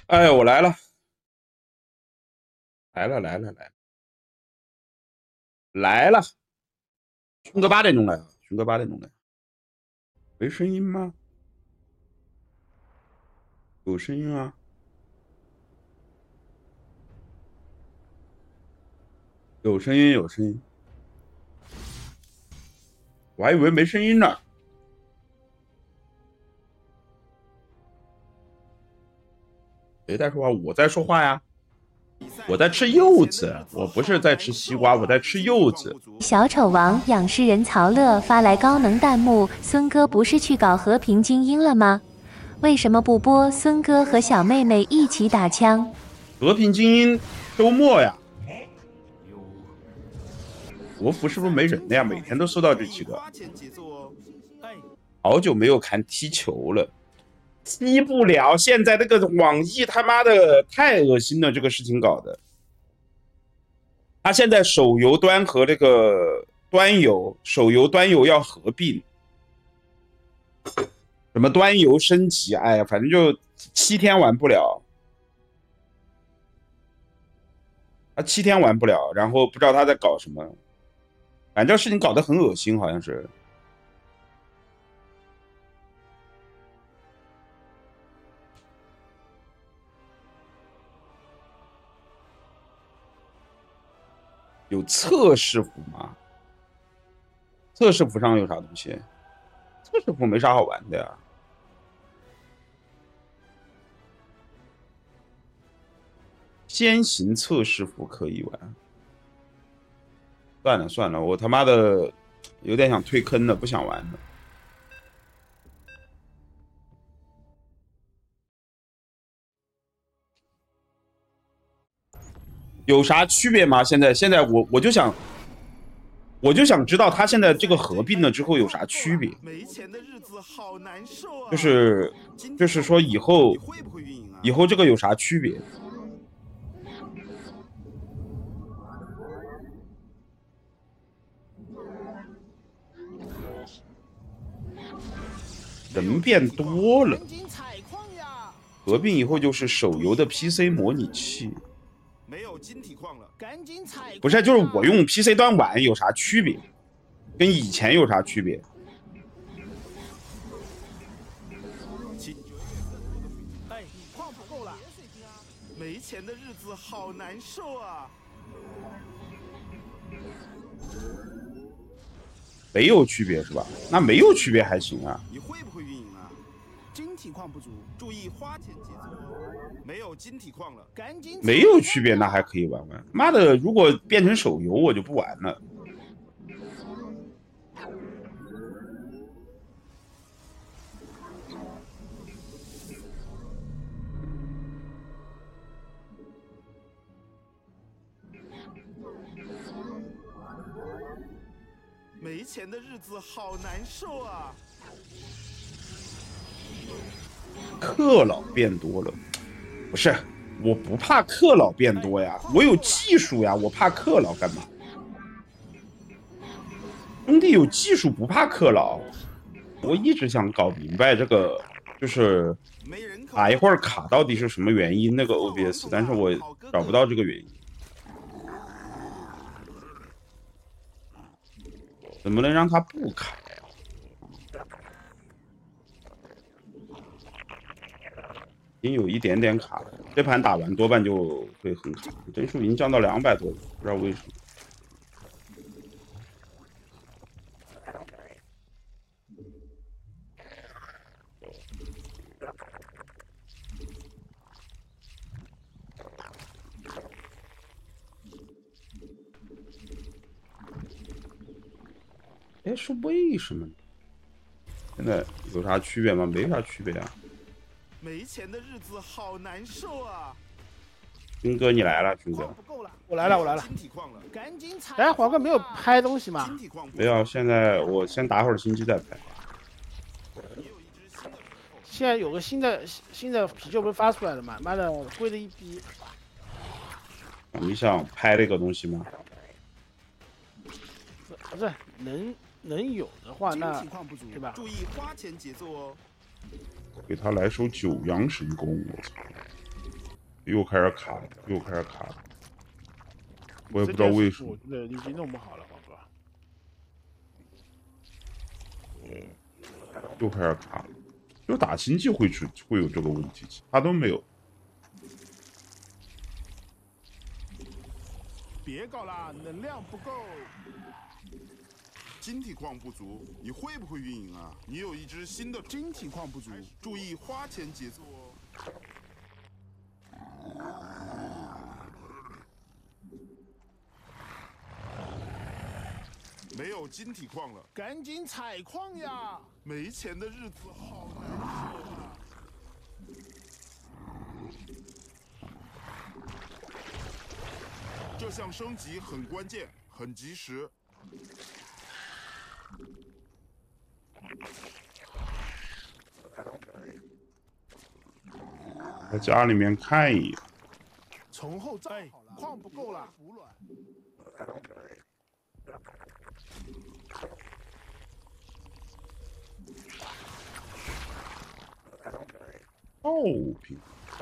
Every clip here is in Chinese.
哎，我来了，来了，军哥8点钟来啊，军哥8点钟来，没声音吗？有声音啊，有声音，有声音，我还以为没声音呢。谁在说话？我在说话呀，我在吃柚子，我不是在吃西瓜，我在吃柚子。 小丑王仰视人曹乐发来高能弹幕：孙哥不是去搞和平精英了吗？为什么不播孙哥和小妹妹一起打枪？ 和平精英周末呀，国服是不是没人了呀？每天都收到这几个，好久没有看踢球了。踢不了，现在那个网易他妈的太恶心了，这个事情搞的。他现在手游端和这个端游，手游端游要合并，什么端游升级，哎呀，反正就7天玩不了，他7天玩不了，然后不知道他在搞什么，反正这事情搞得很恶心，好像是。有测试服吗？测试服上有啥东西？测试服没啥好玩的呀。先行测试服可以玩，算了算了，我他妈的有点想退坑了，不想玩了。有啥区别吗？现在我就想知道他现在这个合并了之后有啥区别？就是说以后这个有啥区别？人变多了，合并以后就是手游的 PC 模拟器。没有晶体矿了，赶紧采。不是，就是我用 PC 端玩有啥区别？跟以前有啥区别？哎，你矿不够了，没钱的日子好难受啊！没有区别是吧？那没有区别还行啊。你会不会运营啊？晶体矿不足，注意花钱节奏。没有晶体矿了，赶紧。没有区别，那还可以玩玩。妈的，如果变成手游，我就不玩了。没钱的日子好难受啊！氪佬变多了，不是，我不怕氪佬变多呀，我有技术呀，我怕氪佬干嘛？兄弟有技术不怕氪佬，我一直想搞明白这个，就是打一会儿卡到底是什么原因那个 OBS， 但是我找不到这个原因。怎么能让他不卡呀？已经有一点点卡了，这盘打完多半就会很卡，帧数已经降到200多了，不知道为什么。哎，是为什么呢？现在有啥区别吗？没啥区别啊。没钱的日子好难受啊！军哥，你来了，军哥。 我来了。哎，黄哥没有拍东西吗？ 没有，现在我先打会儿星机再拍。 现在有个新的啤酒不是发出来了吗？妈的，贵的一逼。 你想拍这个东西吗？ 不是，能有的话，那对吧？ 注意花钱节奏哦。给他来首九阳神功，我操！ 又开始卡了，又开始卡了，我也不知道为什么。 我觉得已经弄不好了，黄哥。 又开始卡了，就打星际会有这个问题，其他都没有。 别搞啦，能量不够。晶体矿不足，你会不会运营啊？你有一只新的晶体矿不足，注意花钱节奏哦。没有晶体矿了， 赶紧采矿呀！ 没钱的日子好难过啊。这项升级很关键，很及时。 在家里面看一眼。 从后再矿不够了，补卵。 爆品。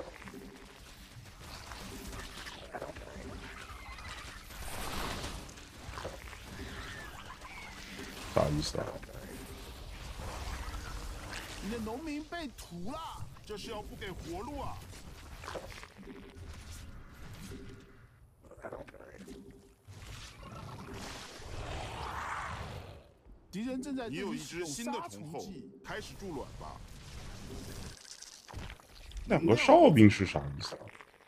啥意思啊？ 你的农民被屠了，这是要不给活路啊！ 敌人正在你有一只新的虫后，开始筑卵吧。 两个哨兵是啥意思啊？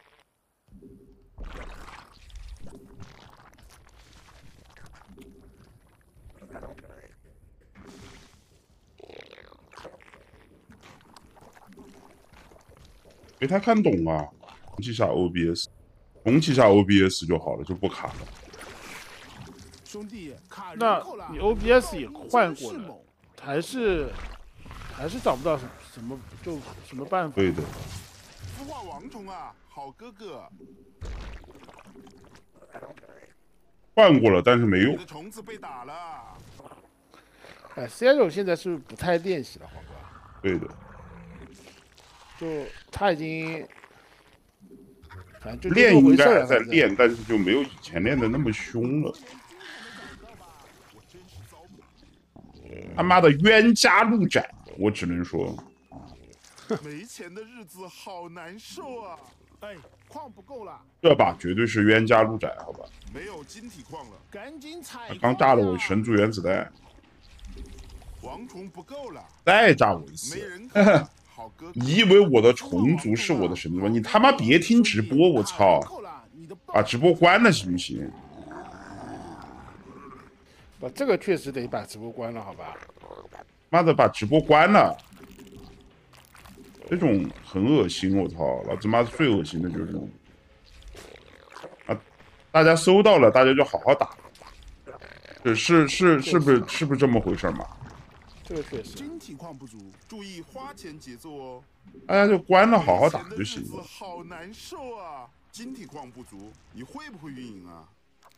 没太看懂啊，重启一下 OBS， 重启一下 OBS 就好了，就不卡了。 兄弟，那你 OBS 也换过了，还是找不到什么办法？ 对的。 孵化王虫啊，好哥哥。 换过了，但是没用。 你的虫子被打了。 哎 ，Zero 现在是不是不太练习了，黄哥？ 对的。 就他已经，反正就练应该还在练，但是就没有以前练的那么凶了。他妈的冤家路窄，我只能说。 没钱的日子好难受啊！ 哎，矿不够了。 这把绝对是冤家路窄，好吧？ 没有晶体矿了， 赶紧采。 他刚炸了我神族原子弹。 王虫不够了， 再炸我一次。你以为我的虫族是我的神族吗？你他妈别听直播，我操！把直播关了行不行？ 不，这个确实得把直播关了，好吧？ 妈的，把直播关了，这种很恶心，我操！老子妈最恶心的就是这种。啊，大家搜到了，大家就好好打。是不是这么回事嘛？ 这个确实。 晶体矿不足，注意花钱节奏哦。 大家就关了，好好打就行了。 好难受啊！晶体矿不足，你会不会运营啊？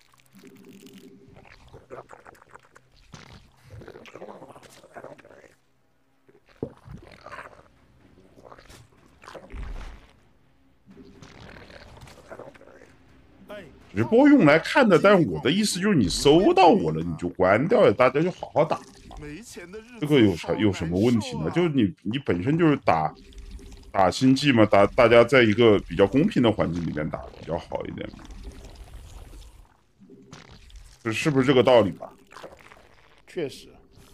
直播用来看的，但是我的意思就是你搜到我了，你就关掉呀，大家就好好打嘛。这个有什么问题呢？就是你本身就是打星际嘛，大家在一个比较公平的环境里面打比较好一点嘛，是不是这个道理吧？ 确实。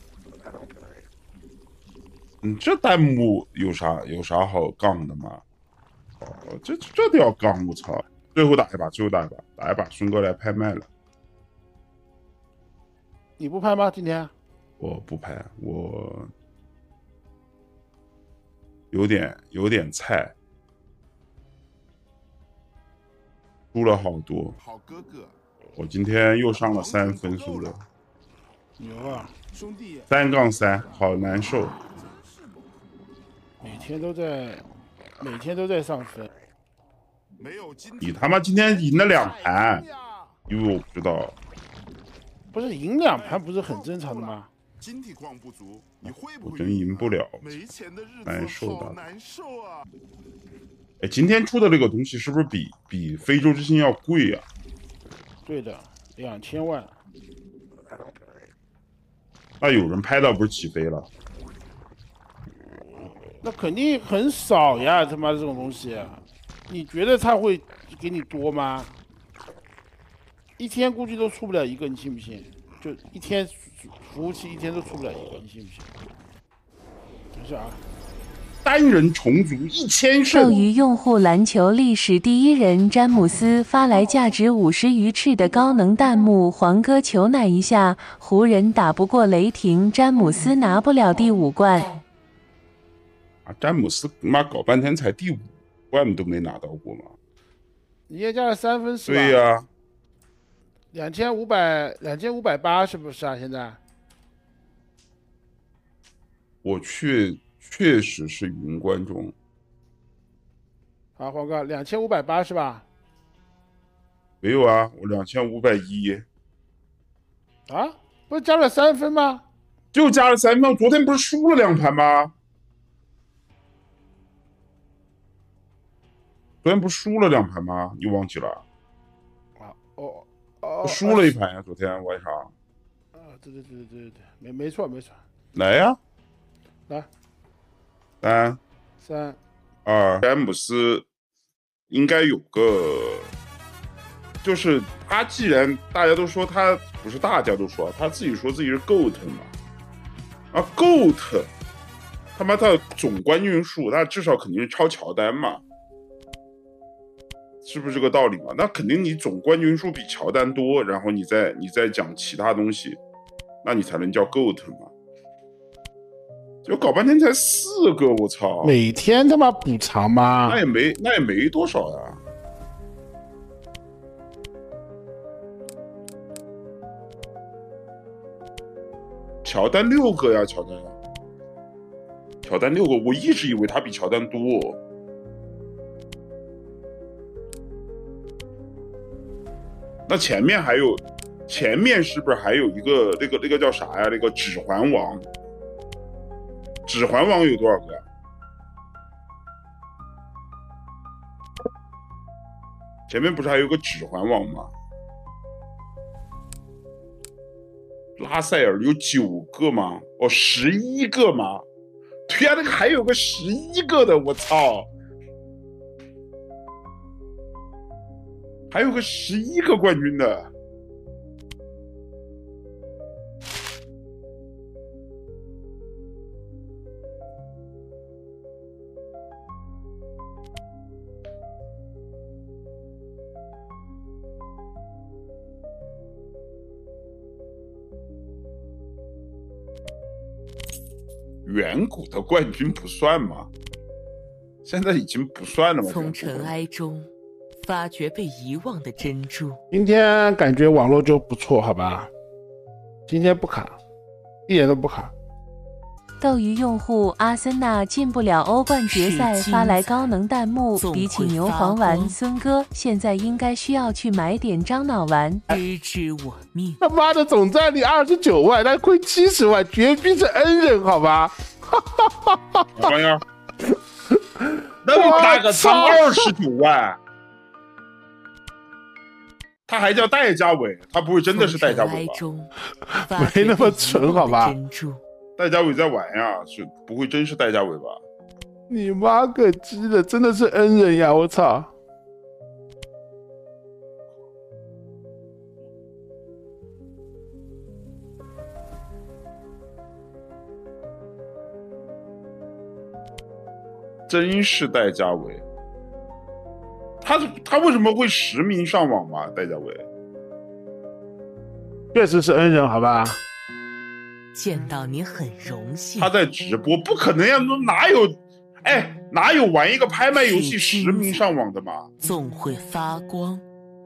这弹幕有啥好杠的吗？哦，这都要杠，我操！最后打一把，打一把，孙哥来拍卖了。 你不拍吗？今天？ 我不拍，我有点菜，输了好多。 好哥哥， 我今天又上了3分，输的。 牛啊，兄弟 ！3-3，好难受。 每天都在上分。 你他妈今天赢了2盘，因为我不知道。 不是赢2盘不是很正常的吗？ 晶体矿不足，你会不会？ 我真赢不了， 没钱的日子难受的。 难受啊！ 哎，今天出的那个东西是不是比非洲之星要贵啊？ 对的，2000万。 那有人拍到不是起飞了？ 那肯定很少呀，他妈这种东西，你觉得他会给你多吗？一天估计都出不了一个，你信不信？就一天服务器一天都出不了一个，你信不信？没事啊。 单人虫族1000胜。 斗鱼用户篮球历史第一人詹姆斯发来价值50余赤的高能弹幕：黄哥求奶一下，湖人打不过雷霆，詹姆斯拿不了第5冠。 啊，詹姆斯妈搞半天才第5冠都没拿到过吗？ 你也加了3分是吧？ 对呀、 2580是不是啊？现在我确实是云观众。 好，黄哥2580是吧？ 没有啊，我2510。 啊，不是加了3分吗？ 就加了3分，昨天不是输了2盘吗？昨天不是输了2盘吗？你忘记了？ 啊， 我输了1盘呀，昨天晚上。 啊，对，没错。 来呀， 来 3、 3、 2，詹姆斯应该有个，就是他既然大家都说他不是，大家都说他自己说自己是 GOAT 嘛，啊 GOAT， 他妈他总冠军数，那至少肯定是超乔丹嘛。是不是这个道理嘛？那肯定你总冠军数比乔丹多，然后你再讲其他东西，那你才能叫 GOAT 嘛？就搞半天才4个，我操！ 每天他妈补偿吗？ 那也没多少呀。乔丹6个呀，乔丹6个，我一直以为他比乔丹多。那前面是不是还有一个那个叫啥呀？那个指环王，指环王有多少个？前面不是还有个指环王吗？拉塞尔有9个吗？哦，11个吗？对呀，那个还有个11个的，我操！还有个11个冠军的，远古的冠军不算吗？现在已经不算了吗？ 从尘埃中发掘被遗忘的珍珠。 今天感觉网络就不错，好吧？今天不卡，一点都不卡。 斗鱼用户阿森纳进不了欧冠决赛发来高能弹幕：比起牛黄丸，孙哥现在应该需要去买点樟脑丸。 知之我命。 他妈的总战力29万，他亏70万，绝逼是恩人，好吧？ 啥玩意儿？那么大个仓29万，他还叫戴家伟，他不会真的是戴家伟吧？ 没那么蠢，好吧？ 戴家伟在玩呀，是不会真是戴家伟吧？ 你妈个鸡的，真的是恩人呀！我操！ 真是戴家伟，他为什么会实名上网嘛？戴家伟确实是恩人，好吧？ 见到你很荣幸。 他在直播，不可能呀！哪有玩一个拍卖游戏实名上网的嘛？ 总会发光。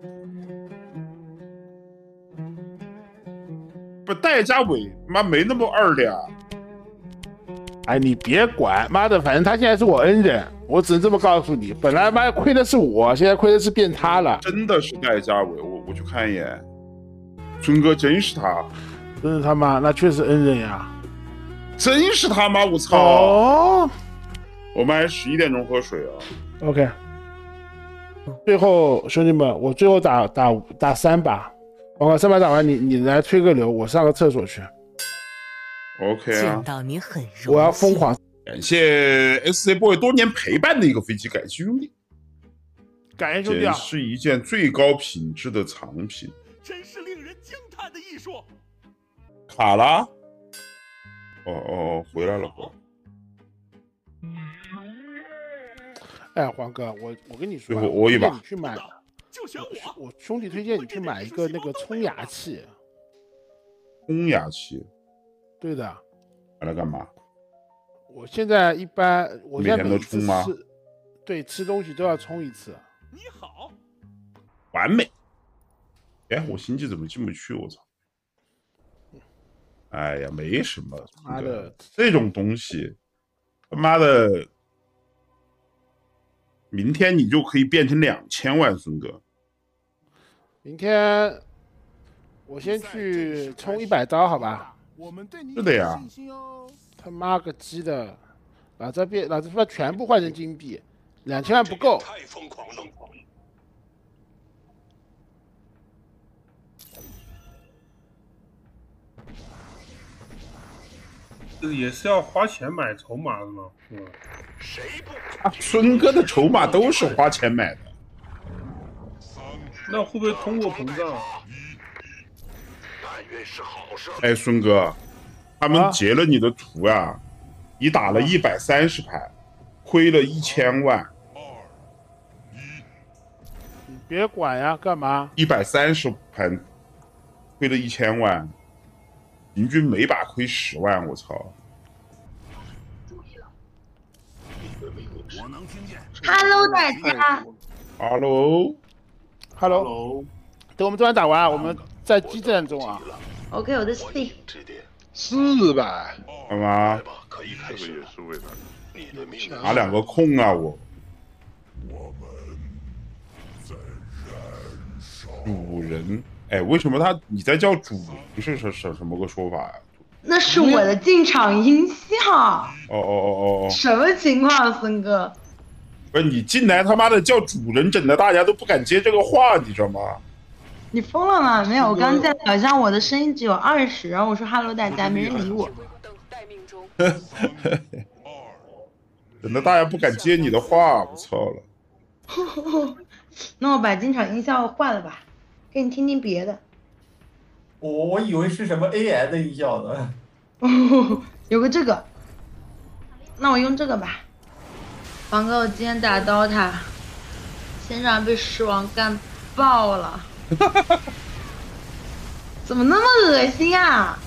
不，戴家伟妈没那么二的呀！ 哎，你别管，妈的，反正他现在是我恩人，我只能这么告诉你。本来妈亏的是我，现在亏的是变他了。 真的是戴家伟，我去看一眼，孙哥真是他， 真是他妈，那确实恩人呀！ 真是他妈！我操！ 哦， 我们还11点钟喝水啊。 OK。最后兄弟们，我最后打3把，王哥3把打完，你来推个流，我上个厕所去。 OK 啊。 见到你很荣幸。 我要疯狂。 感谢 SC Boy 多年陪伴的一个飞机，感谢兄弟， 感谢兄弟啊！ 是一件最高品质的藏品， 真是令人惊叹的艺术。 卡了？哦，回来了。 哎，黄哥，我跟你说， 我一把， 你去买， 就选我兄弟推荐你去买一个那个冲牙器。 冲牙器？ 对的。 买来干嘛？ 我现在一般，我现在每天都冲吗？ 对，吃东西都要冲一次。 你好， 完美。哎，我星际怎么进不去？我操！哎呀，没什么。 妈的， 这种东西，他妈的，明天你就可以变成2000万，孙哥。 明天我先去充100刀，好吧？ 是的呀。 他妈个鸡的，把这全部换成金币，2000万不够。 太疯狂了！ 这个也是要花钱买筹码的吗？ 谁不？ 孙哥的筹码都是花钱买的。 那会不会通货膨胀？ 但愿是好事。 哎，孙哥，他们截了你的图啊，你打了130盘，亏了1000万。 你别管呀，干嘛 ？130盘，亏了1000万，平均每把亏10万，我操！ 我能听见。 Hello， 大家。 Hello。等我们这盘打完，我们在激战中啊。 OK， 我的 C。 400。 干嘛？ 可以开始。是为了你的命。 拿2个空啊我。主人，哎，为什么你在叫主人是什么个说法呀？ 那是我的进场音效。 哦。 什么情况，孙哥？ 不是你进来他妈的叫主人，整的大家都不敢接这个话，你知道吗？ 你疯了吗？没有，我刚进来好像我的声音只有20，然后我说 “hello 大家”，没人理我。 整的大家不敢接你的话，我操了。 那我把进场音效换了吧，给你听听别的。 我以为是什么 AI 的音效呢。 有个这个，那我用这个吧。王哥，我今天打刀塔，线上被狮王干爆了。怎么那么恶心啊？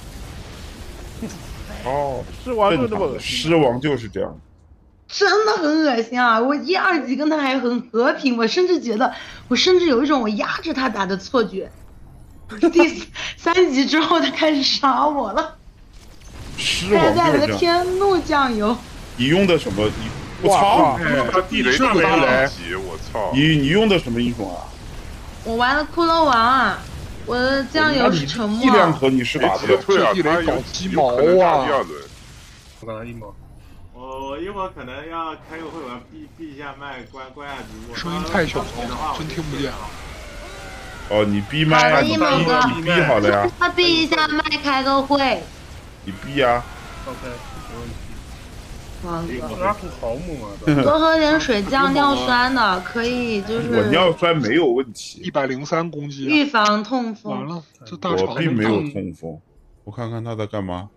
哦， 狮王就这么恶心。 狮王就是这样。 真的很恶心啊！我1、2级跟他还很和平，我甚至有一种我压着他打的错觉。第3级之后，他开始杀我了。 狮王带了个天怒酱油。 你用的什么？我操！ 地雷大雷！我操！ 你用的什么英雄啊？ 我玩的骷髅王啊！我的酱油是沉默。 力量和你是打不了。 这地雷搞鸡毛啊！ 我刚才一毛。 我一会儿可能要开个会，我要闭一下麦，关下直播。 声音太小了，真听不见。 哦，你闭麦啊！你闭好了呀。 他闭一下麦，开个会。 你闭啊。 OK，没问题。 王哥， 拉土豪姆嘛。 多喝点水降尿酸的，可以就是。 我尿酸没有问题。 103攻击。 预防痛风。 完了，这大肠。 我并没有痛风。我看看他在干嘛。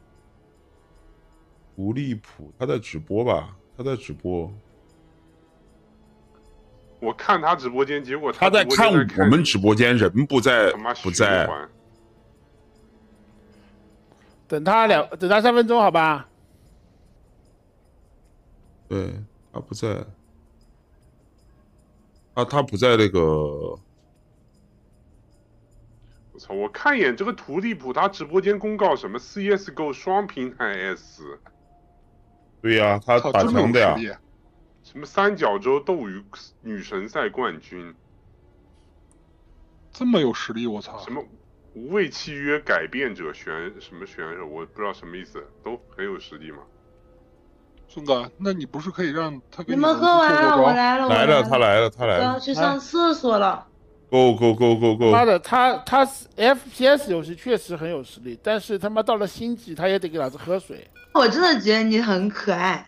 不离谱，他在直播吧？他在直播。 我看他直播间，结果他在看我们直播间，人不在。 等他3分钟，好吧？ 对，他不在。他不在那个。 我操！我看一眼这个图利普，他直播间公告什么 CS:GO 双平台 S。 对呀，他打强的呀。 什么3角洲斗鱼女神赛冠军， 这么有实力，我操！ 什么无畏契约改变者选手，我不知道什么意思，都很有实力嘛。 孙哥，那你不是可以让他给你们喝完了，我来了， 来了，他来了，他来我要了。 去上厕所了。 Go go go go go！ 妈的，他 FPS 游戏确实很有实力，但是他妈到了星际，他也得给老子喝水。 我真的觉得你很可爱。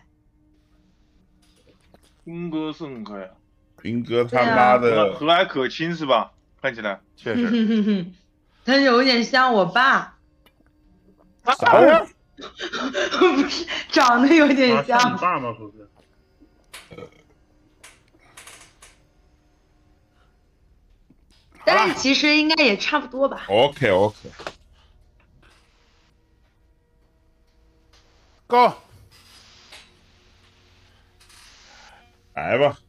兵哥是很可爱， 兵哥他妈的和蔼可亲是吧？看起来确实。 他有点像我爸。 啥呀？ 不是，长得有点像。 像你爸吗？不是。 但是其实应该也差不多吧。 OK OK。 Go。 来吧。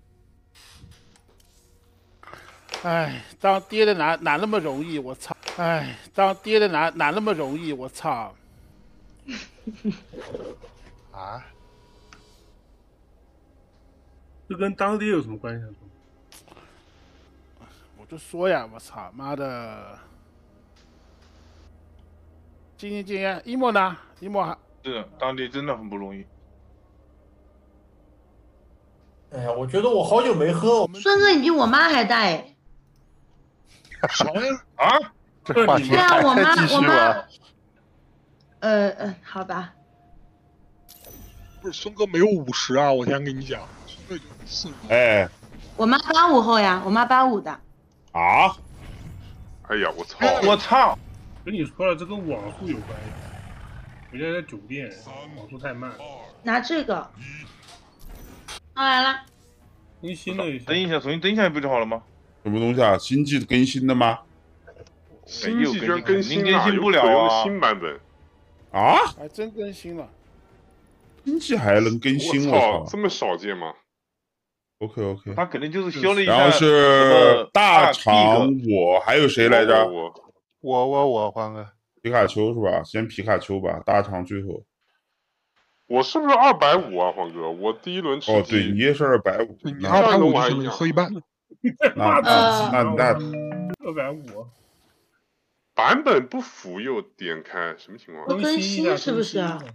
哎，当爹的哪那么容易，我操！哎，当爹的哪那么容易，我操！ 啊？这跟当爹有什么关系啊？ 我就说呀，我操，妈的！禁烟，一莫呢？一莫还是当爹真的很不容易。 哎呀，我觉得我好久没喝。 孙哥，你比我妈还大哎。 啥呀？ 啊？ 这话题对啊，我妈继续我妈吧。 好吧。 不是孙哥没有50啊！我先跟你讲，孙哥就45。 哎， 我妈85后呀，我妈85的。 啊！ 哎呀，我操！ 我操！ 跟你说了，这跟网速有关系。我现在在酒店，网速太慢。 拿这个。好来了。 更新了一下。 等一下，重新登一下不就好了吗？ 什么东西啊？星际更新的吗？ 星际居然更新了， 有可用的新版本啊！ 还真更新了。 星际还能更新？ 我操，这么少见吗 ？OK OK。 他肯定就是修了一下。 然后是大厂，我还有谁来着？ 我黄哥。 皮卡丘是吧？先皮卡丘吧，大厂最后。 我是不是250啊，黄哥？我第一轮吃哦，对，你也是250， 你250就行了，你喝一半。 那 250。 版本不符又点开，什么情况？ 更新是不是啊？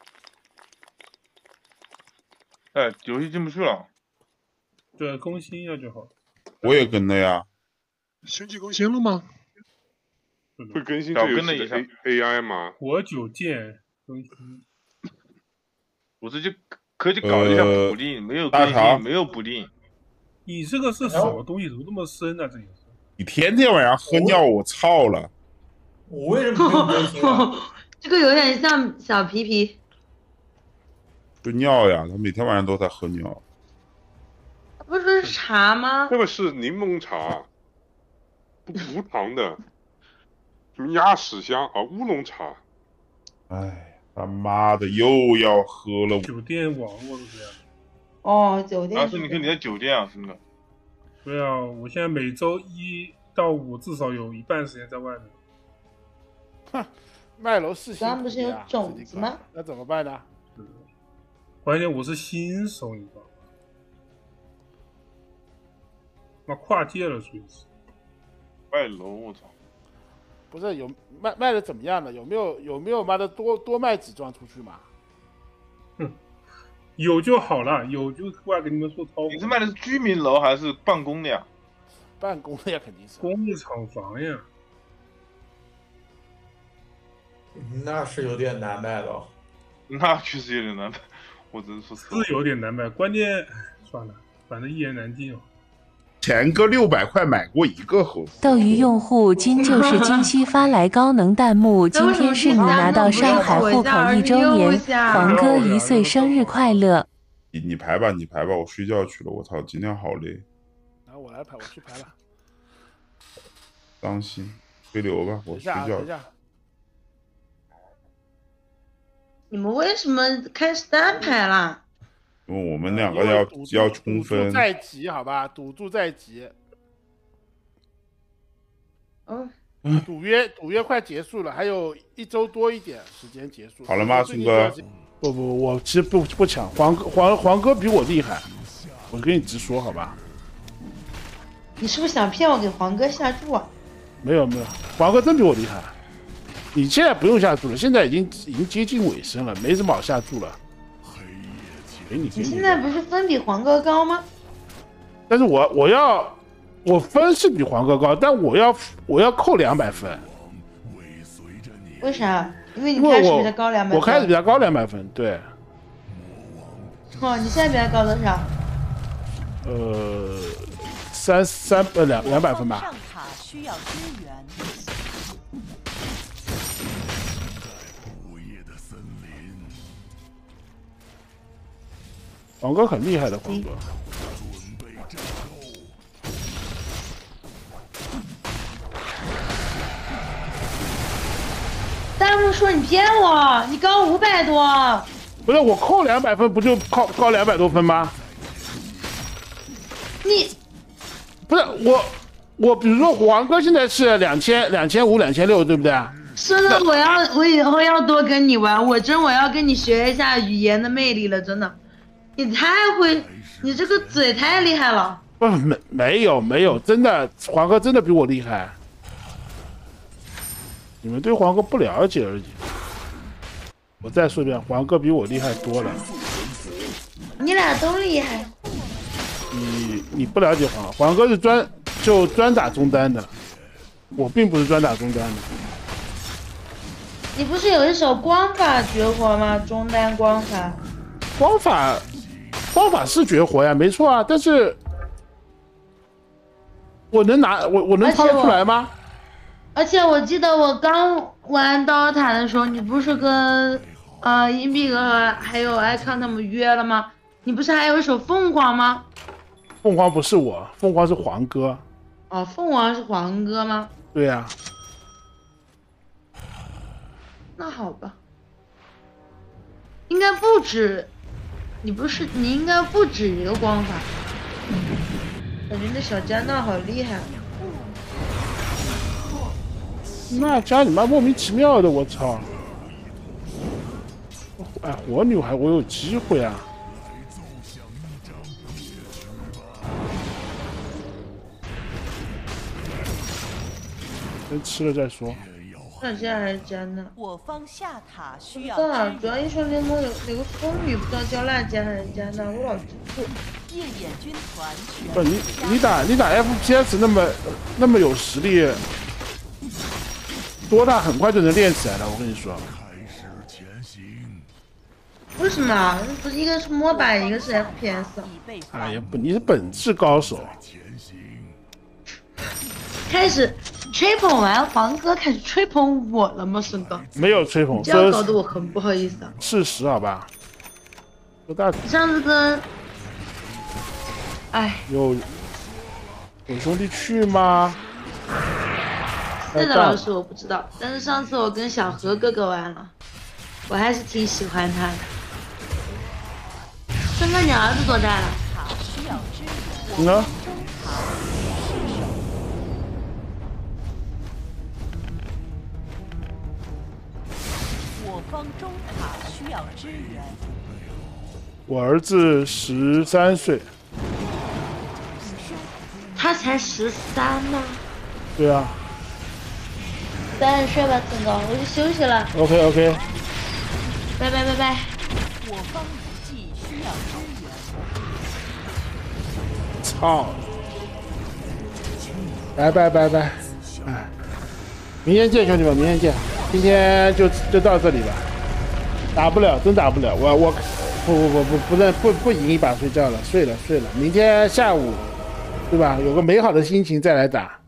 哎，游戏进不去了。 对，更新一下就好。 我也跟了呀。 星际更新了吗？ 会更新这游戏的 AI 吗？ 火九剑更新。 我这就可以搞一下补丁，没有更新，没有补丁。 你这个是什么东西？怎么这么深啊？这个是。 你天天晚上喝尿，我操了！ 我为什么没有更新啊？ 这个有点像小皮皮。 就尿呀，他每天晚上都在喝尿。 不是茶吗？ 这个是柠檬茶，无糖的，什么鸭屎香啊，乌龙茶。 哎，他妈的又要喝了。 酒店网络是这样。 哦，酒店。 是你看你在酒店啊，真的。 对啊，我现在每周1到5至少有一半时间在外面。 哼，卖楼4星。 咱不是有种子吗？ 那怎么办呢？ 关键我是新手，你知道吗？那跨界了，属于是。 卖楼，我操！ 不是有卖的怎么样了？有没有妈的多卖几幢出去嘛？ 哼，有就好了，有就过来给你们说掏。 你是卖的是居民楼还是办公的呀？ 办公的呀，肯定是。 工业厂房呀。 那是有点难卖了。 那确实有点难卖，我只是说是有点难卖，关键算了，反正一言难尽哦。 前个600块买过一个猴子。 斗鱼用户今就是今夕发来高能弹幕，今天是你拿到上海户口1周年，黄哥1岁生日快乐。 你排吧，你排吧，我睡觉去了。我操，今天好累。 然后我来排，我去排了。 当心，回流吧，我睡觉。 你们为什么开始单排啦？ 因为我们2个要冲分。 赌注在即，好吧，赌注在即。赌约快结束了，还有1周多一点时间结束。 好了吗，孙哥？ 不，我其实不抢，黄哥比我厉害，我跟你直说，好吧？ 你是不是想骗我给黄哥下注啊？ 没有，黄哥真比我厉害。你现在不用下注了，现在已经接近尾声了，没什么好下注了。 你现在不是分比黄哥高吗？ 但是我分是比黄哥高，但我要扣200分。 为啥？因为你开始比他高200分。 我开始比他高200分，对。 哦，你现在比他高多少 ？200分吧。 上塔需要支援。 黄哥很厉害的，黄哥。 弹幕说你骗我，你高500多。 不是我扣200分，不就高200多分吗？ 你不是我，比如说黄哥现在是2500、2600，对不对？ 是的，我以后要多跟你玩，我要跟你学一下语言的魅力了，真的。你太会，你这个嘴太厉害了。 不，没有，真的黄哥真的比我厉害。你们对黄哥不了解而已。我再说一遍，黄哥比我厉害多了。 你俩都厉害。 你不了解黄哥是专打中单的，我并不是专打中单的。 你不是有一手光法绝活吗？中单光法。 光法是绝活呀，没错啊，但是我能掏得出来吗？ 而且我记得我刚玩刀塔的时候，你不是跟硬币哥还有艾康他们约了吗？你不是还有一手凤凰吗？ 凤凰不是我，凤凰是黄哥。 哦，凤凰是黄哥吗？ 对呀。 那好吧，应该不止，你应该不止一个光法。感觉那小加纳好厉害。 那家你妈莫名其妙的，我操！哎，火女孩我有机会啊！先吃了再说。 那加还是加纳？ 我方下塔需要。 主要英雄联盟有个风女，不知道叫辣加还是加纳，我老记错。 夜眼军团。 不，你打 FPS 那么有实力，多大很快就能练起来了，我跟你说。 为什么？不是一个是MOBA，一个是 FPS。 哎呀，你是本质高手。 开始吹捧完黄哥，开始吹捧我了吗？孙哥没有吹捧， 这样搞得我很不好意思啊。 事实好吧？ 上次跟，哎， 有兄弟去吗？ 这个老师我不知道，但是上次我跟小何哥哥玩了，我还是挺喜欢他的。孙哥，你儿子多大了？ 呢？ 我方中塔需要支援。 我儿子13岁。 他才13吗？ 对啊。 早点睡吧，孙哥，我去休息了。 OK。 拜拜。 我方武技需要支援。 操！拜。哎，明天见，兄弟们，明天见。今天就到这里吧。打不了，真打不了。我不赢一把睡觉了，睡了。明天下午，对吧？有个美好的心情再来打。